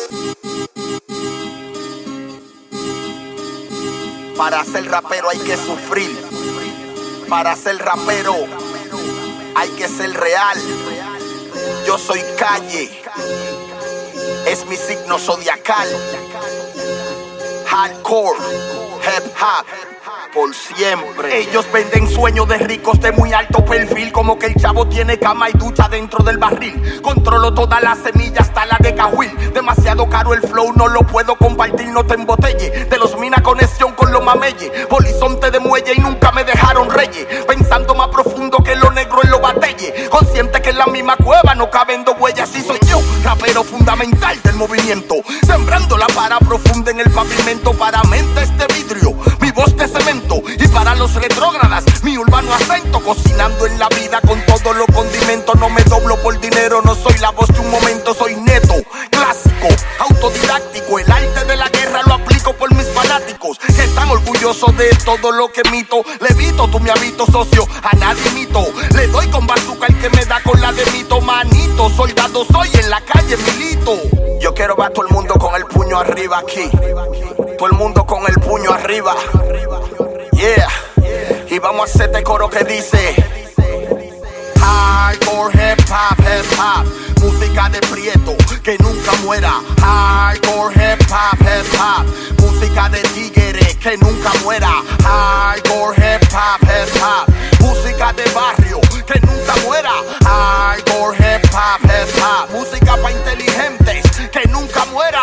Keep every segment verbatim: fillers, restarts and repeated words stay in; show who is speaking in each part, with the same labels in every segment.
Speaker 1: Para ser rapero hay que sufrir. Para ser rapero hay que ser real. Yo soy calle, es mi signo zodiacal. Hardcore, hip hop, por siempre. Ellos venden sueños de ricos de muy alto perfil, como que el chavo tiene cama y ducha dentro del barril. Controlo todas las semillas hasta la de Cahuil. Demasiado caro el flow, no lo puedo compartir, no te embotelle. De los mina conexión con los mameyes, polizonte de muelle y nunca me dejaron reyes. Pensando más profundo que lo negro en los batelles. Consciente que en la misma cueva no caben dos huellas. Y soy yo, rapero fundamental del movimiento, sembrando la para profunda en el pavimento. Para mente este vidrio, mi voz de cemento. Y para los retrógradas, mi urbano acento. Cocinando en la vida con todos los condimentos. No me doblo por dinero, no soy la voz de un momento. Soy neto, clásico, autodidáctico. El arte de la guerra lo aplico por mis fanáticos, que están orgullosos de todo lo que mito. Levito, tú me habito, socio, a nadie mito. Le doy con bazooka al que me da con la de mito. Manito, soldado soy, en la calle milito. Yo quiero ver a todo el mundo con el puño arriba aquí. Todo el mundo con el puño arriba. Yeah. Y vamos a hacer este coro que dice: hardcore, hip hop, hip hop. Música de Prieto, que nunca muera. Hardcore, hip hop, hip hop. Música de tigre, que nunca muera. Hardcore, hip hop, hip hop. Música de barrio, que nunca muera. Hardcore, hip hop, hip hop. Música pa' inteligentes, que nunca muera.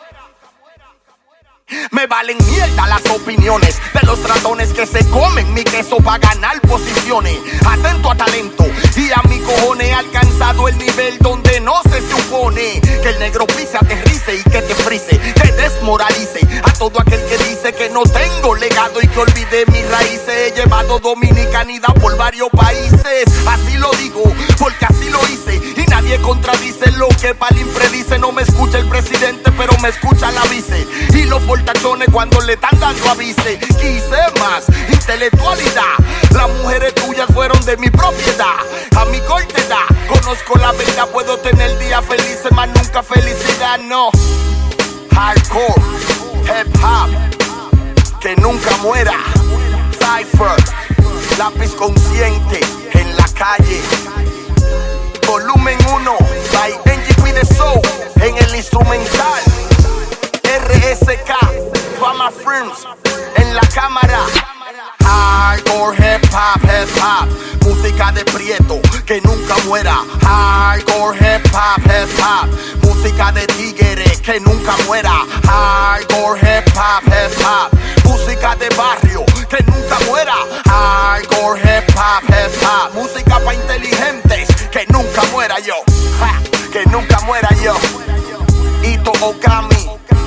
Speaker 1: Me valen mierda las opiniones de los ratones que se comen mi queso para ganar posiciones. Atento a talento y a mi cojones. He alcanzado el nivel donde no se supone que el negro pise, aterrice y que te frise, que desmoralice a todo aquel que dice que no tengo legado y que olvidé mis raíces. He llevado dominicanidad por varios países. Así lo digo porque así lo hice, y nadie contradice lo que Palin predice. No me escucha el presidente, pero me escucha la vice. Y los tachones cuando le están dando avise. Quise más intelectualidad. Las mujeres tuyas fueron de mi propiedad. A mi corta edad conozco la verdad. Puedo tener días felices, más nunca felicidad, no. Hardcore, hip hop, que nunca muera. Cypher, lápiz consciente en la calle. Volumen uno, by N G P The Soul, en el instrumental. R S K, Fama Films, en la cámara. Hardcore, hip hop, hip hop. Música de Prieto, que nunca muera. Hardcore, hip hop, hip hop. Música de tigre, que nunca muera. Hardcore, hip hop, hip hop. Música de barrio, que nunca muera. Hardcore, hip hop, hip hop. Música pa' inteligentes, que nunca muera yo. Ja, que nunca muera yo. Ito Okami,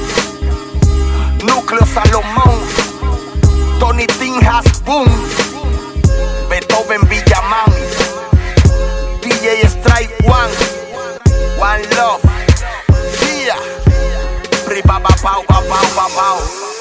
Speaker 1: Núcleo Salomón, Tony Tinjas Boom, Beethoven Villamán, D J Strike One, One Love, yeah, Pri ba ba pau ba pau ba pau.